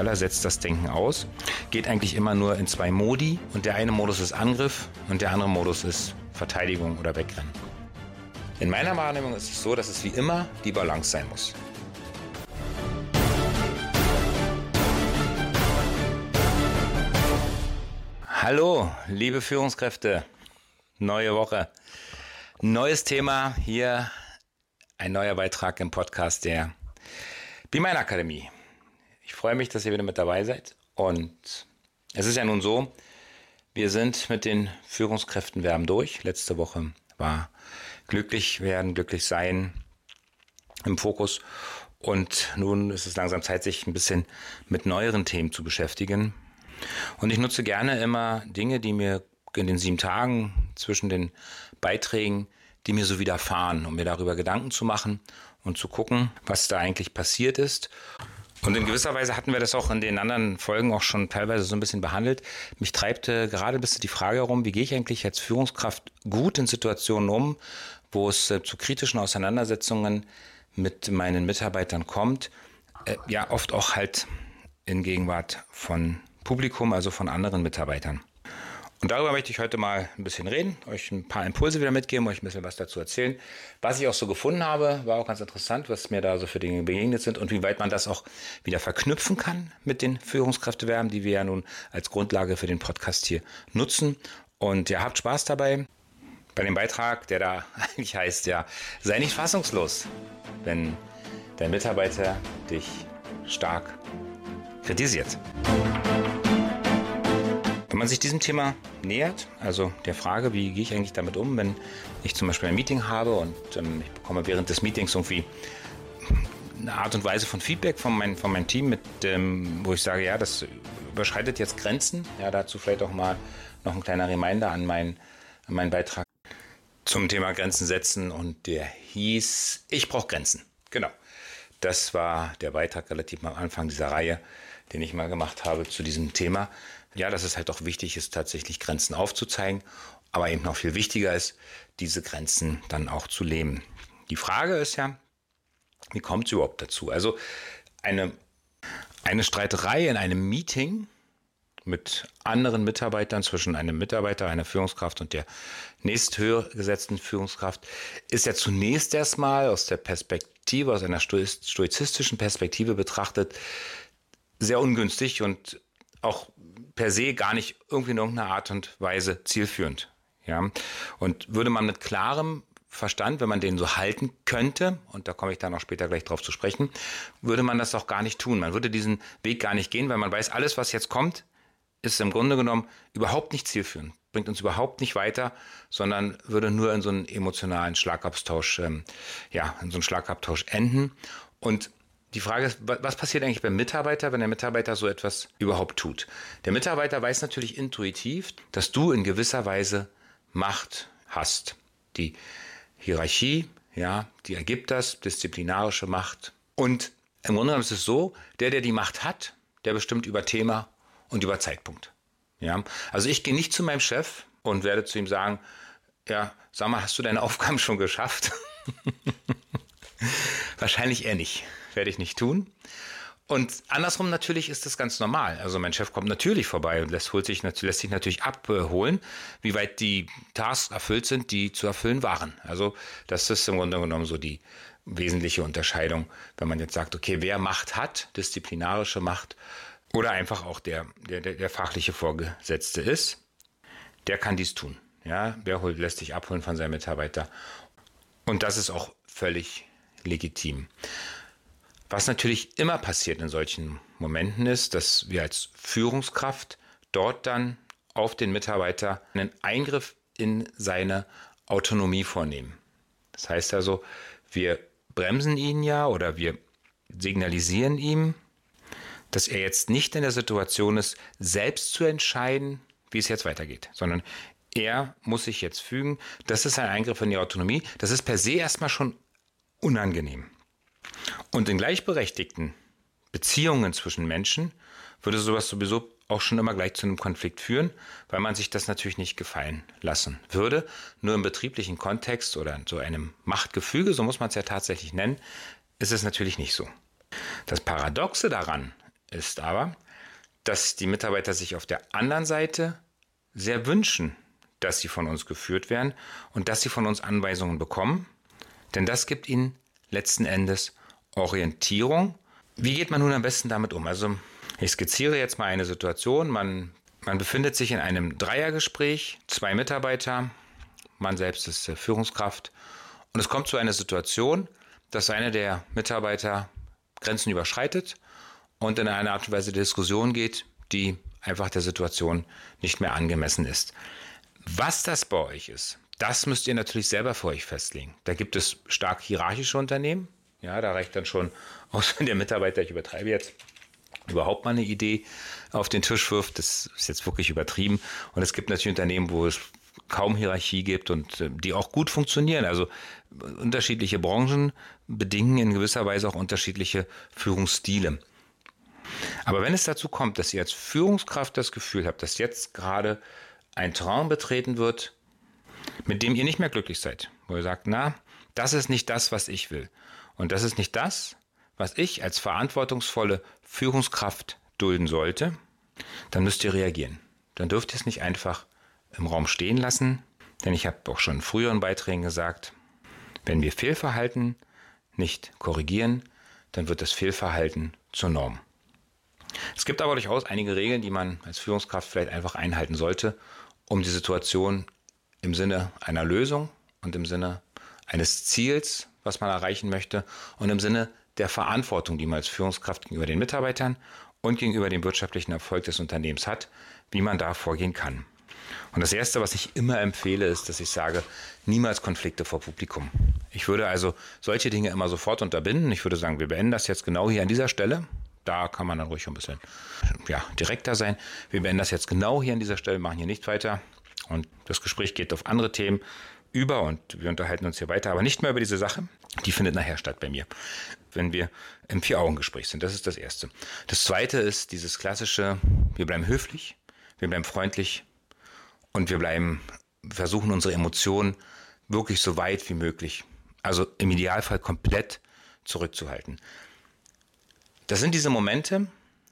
Musiala setzt das Denken aus, geht eigentlich immer nur in 2 Modi und der eine Modus ist Angriff und der andere Modus ist Verteidigung oder Wegrennen. In meiner Wahrnehmung ist es so, dass es wie immer die Balance sein muss. Hallo, liebe Führungskräfte, neue Woche, neues Thema, hier ein neuer Beitrag im Podcast der Be Mine Akademie. Ich freue mich, dass ihr wieder mit dabei seid und es ist ja nun so, wir sind mit den Führungskräftenverben durch. Letzte Woche war glücklich werden, glücklich sein im Fokus und nun ist es langsam Zeit, sich ein bisschen mit neueren Themen zu beschäftigen. Und ich nutze gerne immer Dinge, die mir in den 7 Tagen zwischen den Beiträgen, die mir so widerfahren, um mir darüber Gedanken zu machen und zu gucken, was da eigentlich passiert ist. Und in gewisser Weise hatten wir das auch in den anderen Folgen auch schon teilweise so ein bisschen behandelt. Mich treibt gerade ein bisschen die Frage herum, wie gehe ich eigentlich als Führungskraft gut in Situationen um, wo es zu kritischen Auseinandersetzungen mit meinen Mitarbeitern kommt. Ja, oft auch halt in Gegenwart von Publikum, also von anderen Mitarbeitern. Und darüber möchte ich heute mal ein bisschen reden, euch ein paar Impulse wieder mitgeben, euch ein bisschen was dazu erzählen. Was ich auch so gefunden habe, war auch ganz interessant, was mir da so für Dinge begegnet sind und wie weit man das auch wieder verknüpfen kann mit den Führungskräfteverben, die wir ja nun als Grundlage für den Podcast hier nutzen. Und ja, habt Spaß dabei bei dem Beitrag, der da eigentlich heißt, ja, sei nicht fassungslos, wenn dein Mitarbeiter dich stark kritisiert. Wenn man sich diesem Thema nähert, also der Frage, wie gehe ich eigentlich damit um, wenn ich zum Beispiel ein Meeting habe und ich bekomme während des Meetings irgendwie eine Art und Weise von Feedback von meinem Team, wo ich sage, ja, das überschreitet jetzt Grenzen. Ja, dazu vielleicht auch mal noch ein kleiner Reminder an meinen Beitrag zum Thema Grenzen setzen und der hieß, ich brauche Grenzen. Genau. Das war der Beitrag relativ am Anfang dieser Reihe, den ich mal gemacht habe zu diesem Thema. Ja, dass es halt auch wichtig ist, tatsächlich Grenzen aufzuzeigen, aber eben noch viel wichtiger ist, diese Grenzen dann auch zu leben. Die Frage ist ja, wie kommt es überhaupt dazu? Also eine Streiterei in einem Meeting mit anderen Mitarbeitern, zwischen einem Mitarbeiter, einer Führungskraft und der nächsthöher gesetzten Führungskraft, ist ja zunächst erstmal aus der Perspektive, aus einer stoizistischen Perspektive betrachtet, sehr ungünstig und auch per se gar nicht irgendwie in irgendeiner Art und Weise zielführend. Ja? Und würde man mit klarem Verstand, wenn man den so halten könnte, und da komme ich dann auch später gleich drauf zu sprechen, würde man das auch gar nicht tun. Man würde diesen Weg gar nicht gehen, weil man weiß, alles, was jetzt kommt, ist im Grunde genommen überhaupt nicht zielführend, bringt uns überhaupt nicht weiter, sondern würde nur in so einen emotionalen Schlagabtausch, enden. Und die Frage ist, was passiert eigentlich beim Mitarbeiter, wenn der Mitarbeiter so etwas überhaupt tut? Der Mitarbeiter weiß natürlich intuitiv, dass du in gewisser Weise Macht hast. Die Hierarchie, ja, die ergibt das, disziplinarische Macht. Und im Grunde genommen ist es so, der die Macht hat, der bestimmt über Thema und über Zeitpunkt. Ja, also ich gehe nicht zu meinem Chef und werde zu ihm sagen, ja, sag mal, hast du deine Aufgaben schon geschafft? Wahrscheinlich eher nicht. Werde ich nicht tun. Und andersrum natürlich ist das ganz normal. Also mein Chef kommt natürlich vorbei und lässt sich natürlich abholen, wie weit die Tasks erfüllt sind, die zu erfüllen waren. Also das ist im Grunde genommen so die wesentliche Unterscheidung, wenn man jetzt sagt, okay, wer Macht hat, disziplinarische Macht oder einfach auch der fachliche Vorgesetzte ist, der kann dies tun. Ja, lässt sich abholen von seinem Mitarbeiter. Und das ist auch völlig legitim. Was natürlich immer passiert in solchen Momenten ist, dass wir als Führungskraft dort dann auf den Mitarbeiter einen Eingriff in seine Autonomie vornehmen. Das heißt also, wir bremsen ihn ja oder wir signalisieren ihm, dass er jetzt nicht in der Situation ist, selbst zu entscheiden, wie es jetzt weitergeht, sondern er muss sich jetzt fügen. Das ist ein Eingriff in die Autonomie. Das ist per se erstmal schon unangenehm. Und in gleichberechtigten Beziehungen zwischen Menschen würde sowas sowieso auch schon immer gleich zu einem Konflikt führen, weil man sich das natürlich nicht gefallen lassen würde. Nur im betrieblichen Kontext oder in so einem Machtgefüge, so muss man es ja tatsächlich nennen, ist es natürlich nicht so. Das Paradoxe daran ist aber, dass die Mitarbeiter sich auf der anderen Seite sehr wünschen, dass sie von uns geführt werden und dass sie von uns Anweisungen bekommen. Denn das gibt ihnen letzten Endes Orientierung. Wie geht man nun am besten damit um? Also ich skizziere jetzt mal eine Situation. Man befindet sich in einem Dreiergespräch, 2 Mitarbeiter, man selbst ist Führungskraft. Und es kommt zu einer Situation, dass einer der Mitarbeiter Grenzen überschreitet und in eine Art und Weise Diskussion geht, die einfach der Situation nicht mehr angemessen ist. Was das bei euch ist, das müsst ihr natürlich selber für euch festlegen. Da gibt es stark hierarchische Unternehmen. Ja, da reicht dann schon aus, wenn der Mitarbeiter, ich übertreibe jetzt, überhaupt mal eine Idee auf den Tisch wirft. Das ist jetzt wirklich übertrieben. Und es gibt natürlich Unternehmen, wo es kaum Hierarchie gibt und die auch gut funktionieren. Also unterschiedliche Branchen bedingen in gewisser Weise auch unterschiedliche Führungsstile. Aber wenn es dazu kommt, dass ihr als Führungskraft das Gefühl habt, dass jetzt gerade ein Traum betreten wird, mit dem ihr nicht mehr glücklich seid, wo ihr sagt, na, das ist nicht das, was ich will. Und das ist nicht das, was ich als verantwortungsvolle Führungskraft dulden sollte, dann müsst ihr reagieren. Dann dürft ihr es nicht einfach im Raum stehen lassen, denn ich habe auch schon in früheren Beiträgen gesagt, wenn wir Fehlverhalten nicht korrigieren, dann wird das Fehlverhalten zur Norm. Es gibt aber durchaus einige Regeln, die man als Führungskraft vielleicht einfach einhalten sollte, um die Situation im Sinne einer Lösung und im Sinne eines Ziels, was man erreichen möchte, und im Sinne der Verantwortung, die man als Führungskraft gegenüber den Mitarbeitern und gegenüber dem wirtschaftlichen Erfolg des Unternehmens hat, wie man da vorgehen kann. Und das Erste, was ich immer empfehle, ist, dass ich sage, niemals Konflikte vor Publikum. Ich würde also solche Dinge immer sofort unterbinden. Ich würde sagen, wir beenden das jetzt genau hier an dieser Stelle. Da kann man dann ruhig ein bisschen direkter sein. Wir beenden das jetzt genau hier an dieser Stelle, machen hier nicht weiter. Und das Gespräch geht auf andere Themen über und wir unterhalten uns hier weiter, aber nicht mehr über diese Sache. Die findet nachher statt bei mir, wenn wir im 4-Augen-Gespräch sind. Das ist das Erste. Das Zweite ist dieses klassische, wir bleiben höflich, wir bleiben freundlich und wir versuchen unsere Emotionen wirklich so weit wie möglich, also im Idealfall komplett zurückzuhalten. Das sind diese Momente,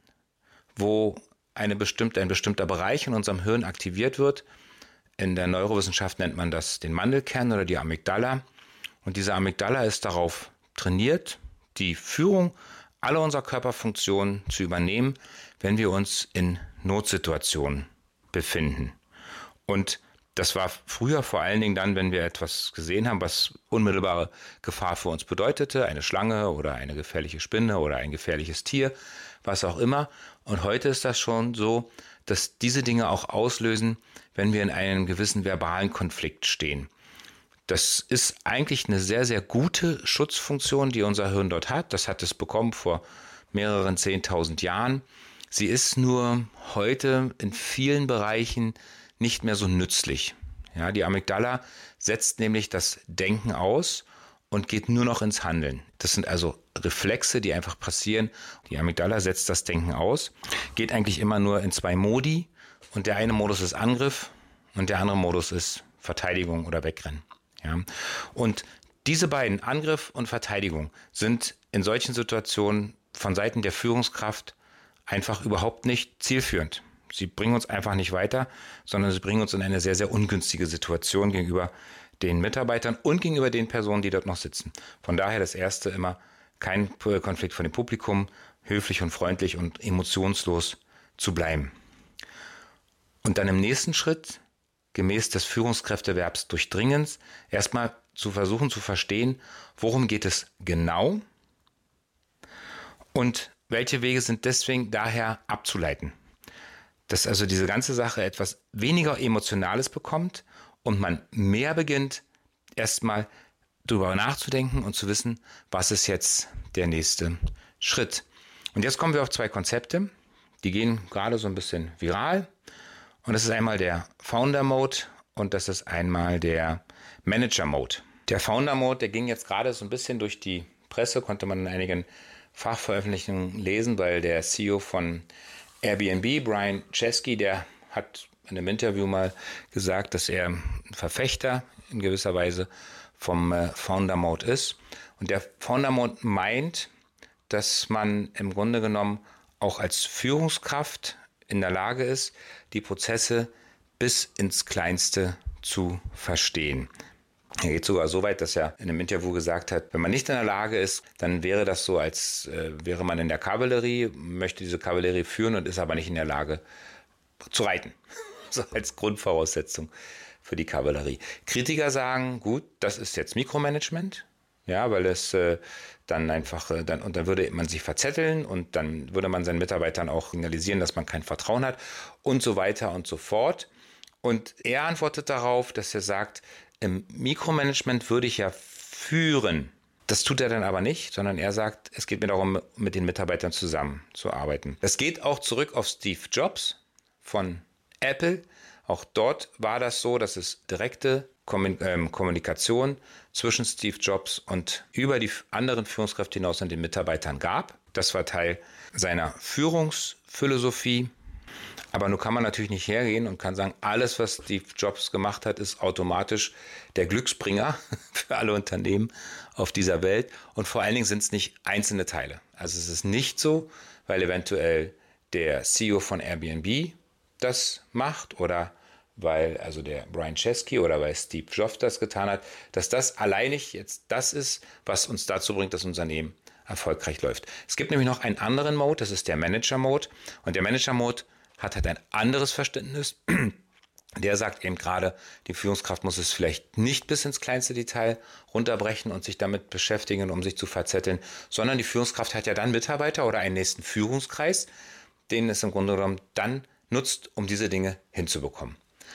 wo ein bestimmter Bereich in unserem Hirn aktiviert wird. In der Neurowissenschaft nennt man das den Mandelkern oder die Amygdala. Und diese Amygdala ist darauf trainiert, die Führung aller unserer Körperfunktionen zu übernehmen, wenn wir uns in Notsituationen befinden. Und das war früher vor allen Dingen dann, wenn wir etwas gesehen haben, was unmittelbare Gefahr für uns bedeutete, eine Schlange oder eine gefährliche Spinne oder ein gefährliches Tier, was auch immer. Und heute ist das schon so, dass diese Dinge auch auslösen, wenn wir in einem gewissen verbalen Konflikt stehen. Das ist eigentlich eine sehr, sehr gute Schutzfunktion, die unser Hirn dort hat. Das hat es bekommen vor mehreren 10.000 Jahren. Sie ist nur heute in vielen Bereichen nicht mehr so nützlich. Ja, die Amygdala setzt nämlich das Denken aus und geht nur noch ins Handeln. Das sind also Reflexe, die einfach passieren. Die Amygdala setzt das Denken aus, geht eigentlich immer nur in 2 Modi und der eine Modus ist Angriff und der andere Modus ist Verteidigung oder Wegrennen. Ja. Und diese beiden, Angriff und Verteidigung, sind in solchen Situationen von Seiten der Führungskraft einfach überhaupt nicht zielführend. Sie bringen uns einfach nicht weiter, sondern sie bringen uns in eine sehr, sehr ungünstige Situation gegenüber den Mitarbeitern und gegenüber den Personen, die dort noch sitzen. Von daher das Erste immer, kein Konflikt vor dem Publikum, höflich und freundlich und emotionslos zu bleiben. Und dann im nächsten Schritt, gemäß des Führungskräfteverbs Durchdringens, erstmal zu versuchen zu verstehen, worum geht es genau und welche Wege sind deswegen daher abzuleiten. Dass also diese ganze Sache etwas weniger Emotionales bekommt und man mehr beginnt, erstmal darüber nachzudenken und zu wissen, was ist jetzt der nächste Schritt. Und jetzt kommen wir auf 2 Konzepte, die gehen gerade so ein bisschen viral. Und das ist einmal der Founder Mode und das ist einmal der Manager Mode. Der Founder Mode, der ging jetzt gerade so ein bisschen durch die Presse, konnte man in einigen Fachveröffentlichungen lesen, weil der CEO von Airbnb, Brian Chesky, der hat in einem Interview mal gesagt, dass er ein Verfechter in gewisser Weise vom Founder Mode ist. Und der Founder Mode meint, dass man im Grunde genommen auch als Führungskraft in der Lage ist, die Prozesse bis ins Kleinste zu verstehen. Er geht sogar so weit, dass er in einem Interview gesagt hat, wenn man nicht in der Lage ist, dann wäre das so, als wäre man in der Kavallerie, möchte diese Kavallerie führen und ist aber nicht in der Lage zu reiten. So als Grundvoraussetzung für die Kavallerie. Kritiker sagen, gut, das ist jetzt Mikromanagement, ja, weil es dann einfach, dann würde man sich verzetteln und dann würde man seinen Mitarbeitern auch signalisieren, dass man kein Vertrauen hat und so weiter und so fort. Und er antwortet darauf, dass er sagt, im Mikromanagement würde ich ja führen. Das tut er dann aber nicht, sondern er sagt, es geht mir darum, mit den Mitarbeitern zusammenzuarbeiten. Das geht auch zurück auf Steve Jobs von Apple. Auch dort war das so, dass es direkte Kommunikation zwischen Steve Jobs und über die anderen Führungskräfte hinaus und den Mitarbeitern gab. Das war Teil seiner Führungsphilosophie. Aber nun kann man natürlich nicht hergehen und kann sagen, alles, was Steve Jobs gemacht hat, ist automatisch der Glücksbringer für alle Unternehmen auf dieser Welt. Und vor allen Dingen sind es nicht einzelne Teile. Also es ist nicht so, weil eventuell der CEO von Airbnb das macht oder weil also der Brian Chesky oder weil Steve Jobs das getan hat, dass das alleinig jetzt das ist, was uns dazu bringt, dass unser Unternehmen erfolgreich läuft. Es gibt nämlich noch einen anderen Mode, das ist der Manager-Mode. Und der Manager-Mode hat halt ein anderes Verständnis. Der sagt eben gerade, die Führungskraft muss es vielleicht nicht bis ins kleinste Detail runterbrechen und sich damit beschäftigen, um sich zu verzetteln, sondern die Führungskraft hat ja dann Mitarbeiter oder einen nächsten Führungskreis, den es im Grunde genommen dann nutzt, um diese Dinge hinzubekommen.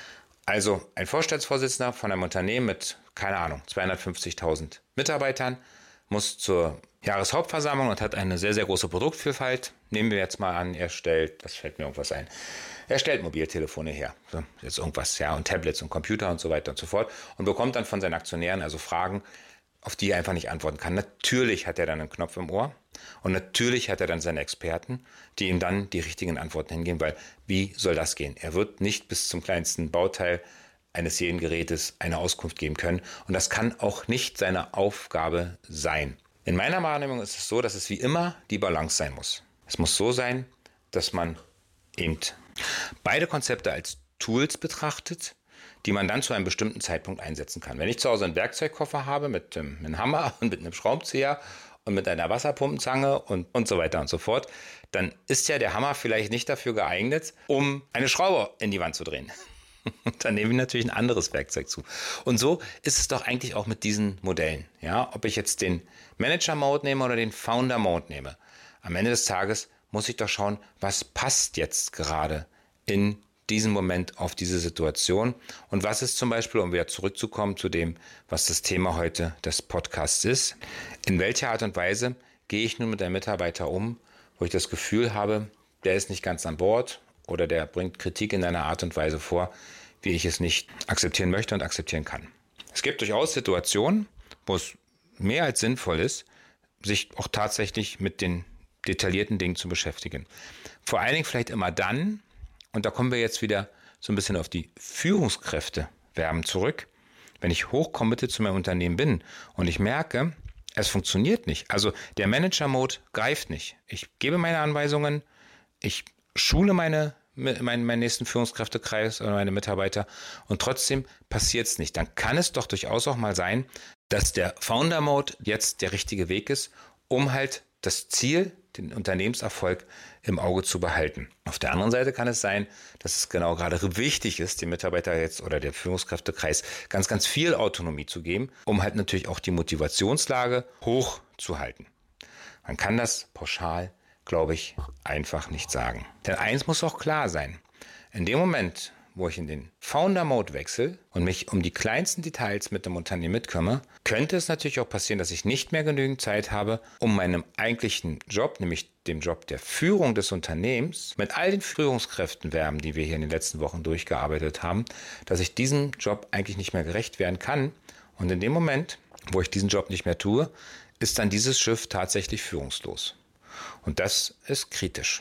Also ein Vorstandsvorsitzender von einem Unternehmen mit, keine Ahnung, 250.000 Mitarbeitern muss zur Jahreshauptversammlung und hat eine sehr, sehr große Produktvielfalt. Nehmen wir jetzt mal an, er stellt, das fällt mir irgendwas ein, er stellt Mobiltelefone her, so, jetzt irgendwas, ja, und Tablets und Computer und so weiter und so fort und bekommt dann von seinen Aktionären also Fragen, auf die er einfach nicht antworten kann. Natürlich hat er dann einen Knopf im Ohr und natürlich hat er dann seine Experten, die ihm dann die richtigen Antworten hingeben, weil wie soll das gehen? Er wird nicht bis zum kleinsten Bauteil eines jeden Gerätes eine Auskunft geben können und das kann auch nicht seine Aufgabe sein. In meiner Wahrnehmung ist es so, dass es wie immer die Balance sein muss. Es muss so sein, dass man eben beide Konzepte als Tools betrachtet, die man dann zu einem bestimmten Zeitpunkt einsetzen kann. Wenn ich zu Hause einen Werkzeugkoffer habe mit einem Hammer und mit einem Schraubenzieher und mit einer Wasserpumpenzange und so weiter und so fort, dann ist ja der Hammer vielleicht nicht dafür geeignet, um eine Schraube in die Wand zu drehen. Dann nehme ich natürlich ein anderes Werkzeug zu. Und so ist es doch eigentlich auch mit diesen Modellen. Ja, ob ich jetzt den Manager-Mode nehme oder den Founder-Mode nehme. Am Ende des Tages muss ich doch schauen, was passt jetzt gerade in diesem Moment auf diese Situation und was ist zum Beispiel, um wieder zurückzukommen zu dem, was das Thema heute des Podcasts ist, in welcher Art und Weise gehe ich nun mit einem Mitarbeiter um, wo ich das Gefühl habe, der ist nicht ganz an Bord oder der bringt Kritik in einer Art und Weise vor, wie ich es nicht akzeptieren möchte und akzeptieren kann. Es gibt durchaus Situationen, wo es mehr als sinnvoll ist, sich auch tatsächlich mit den detaillierten Dingen zu beschäftigen. Vor allen Dingen vielleicht immer dann, und da kommen wir jetzt wieder so ein bisschen auf die Führungskräfte-Verben zurück, wenn ich hochcommitted zu meinem Unternehmen bin und ich merke, es funktioniert nicht. Also der Manager-Mode greift nicht. Ich gebe meine Anweisungen, ich schule meinen nächsten Führungskräftekreis oder meine Mitarbeiter und trotzdem passiert es nicht. Dann kann es doch durchaus auch mal sein, dass der Founder-Mode jetzt der richtige Weg ist, um halt das Ziel, den Unternehmenserfolg im Auge zu behalten. Auf der anderen Seite kann es sein, dass es genau gerade wichtig ist, dem Mitarbeiter jetzt oder der Führungskräftekreis ganz, ganz viel Autonomie zu geben, um halt natürlich auch die Motivationslage hoch zu halten. Man kann das pauschal, glaube ich, einfach nicht sagen. Denn eins muss auch klar sein. In dem Moment, wo ich in den Founder-Mode wechsle und mich um die kleinsten Details mit dem Unternehmen mitkümmere, könnte es natürlich auch passieren, dass ich nicht mehr genügend Zeit habe, um meinem eigentlichen Job, nämlich dem Job der Führung des Unternehmens, mit all den Führungskräftenverben, die wir hier in den letzten Wochen durchgearbeitet haben, dass ich diesem Job eigentlich nicht mehr gerecht werden kann. Und in dem Moment, wo ich diesen Job nicht mehr tue, ist dann dieses Schiff tatsächlich führungslos. Und das ist kritisch.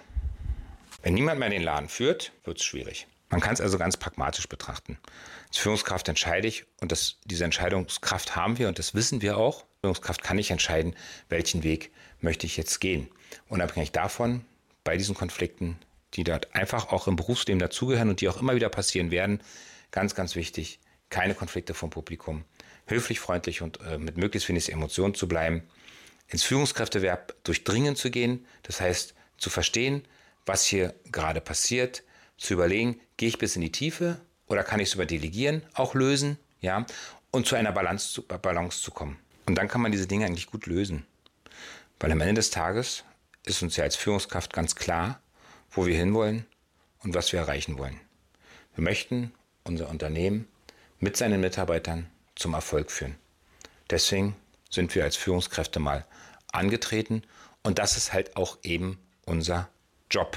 Wenn niemand mehr den Laden führt, wird es schwierig. Man kann es also ganz pragmatisch betrachten. Als Führungskraft entscheide ich und diese Entscheidungskraft haben wir und das wissen wir auch. Führungskraft kann nicht entscheiden, welchen Weg möchte ich jetzt gehen. Unabhängig davon bei diesen Konflikten, die dort einfach auch im Berufsleben dazugehören und die auch immer wieder passieren werden, ganz, ganz wichtig, keine Konflikte vom Publikum, höflich, freundlich und mit möglichst wenig Emotionen zu bleiben, ins Führungskräfteverb durchdringen zu gehen, das heißt zu verstehen, was hier gerade passiert, zu überlegen, gehe ich bis in die Tiefe oder kann ich es über Delegieren auch lösen, ja, und zu einer Balance zu kommen. Und dann kann man diese Dinge eigentlich gut lösen, weil am Ende des Tages ist uns ja als Führungskraft ganz klar, wo wir hinwollen und was wir erreichen wollen. Wir möchten unser Unternehmen mit seinen Mitarbeitern zum Erfolg führen. Deswegen sind wir als Führungskräfte mal angetreten und das ist halt auch eben unser Job.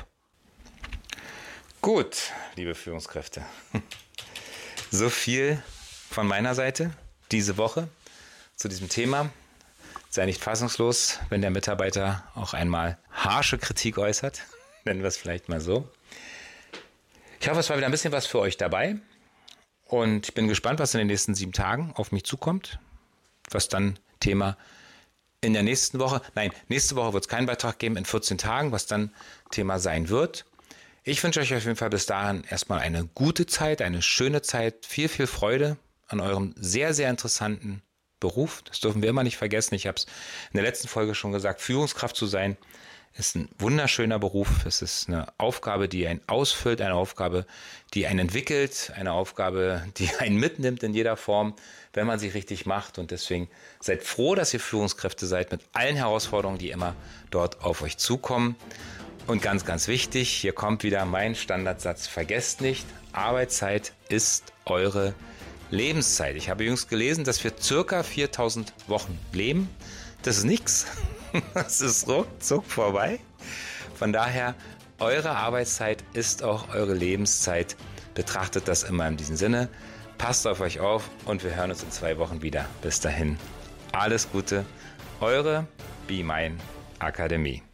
Gut, liebe Führungskräfte, so viel von meiner Seite diese Woche zu diesem Thema. Sei nicht fassungslos, wenn der Mitarbeiter auch einmal harsche Kritik äußert, nennen wir es vielleicht mal so. Ich hoffe, es war wieder ein bisschen was für euch dabei und ich bin gespannt, was in den nächsten 7 Tagen auf mich zukommt, was dann Thema in der nächsten Woche, nächste Woche wird es keinen Beitrag geben, in 14 Tagen, was dann Thema sein wird. Ich wünsche euch auf jeden Fall bis dahin erstmal eine gute Zeit, eine schöne Zeit, viel, viel Freude an eurem sehr, sehr interessanten Beruf. Das dürfen wir immer nicht vergessen. Ich habe es in der letzten Folge schon gesagt, Führungskraft zu sein ist ein wunderschöner Beruf. Es ist eine Aufgabe, die einen ausfüllt, eine Aufgabe, die einen entwickelt, eine Aufgabe, die einen mitnimmt in jeder Form, wenn man sie richtig macht. Und deswegen seid froh, dass ihr Führungskräfte seid mit allen Herausforderungen, die immer dort auf euch zukommen. Und ganz, ganz wichtig, hier kommt wieder mein Standardsatz. Vergesst nicht, Arbeitszeit ist eure Lebenszeit. Ich habe jüngst gelesen, dass wir circa 4000 Wochen leben. Das ist nichts. Das ist ruckzuck vorbei. Von daher, eure Arbeitszeit ist auch eure Lebenszeit. Betrachtet das immer in diesem Sinne. Passt auf euch auf und wir hören uns in 2 Wochen wieder. Bis dahin, alles Gute. Eure Be Mine Akademie.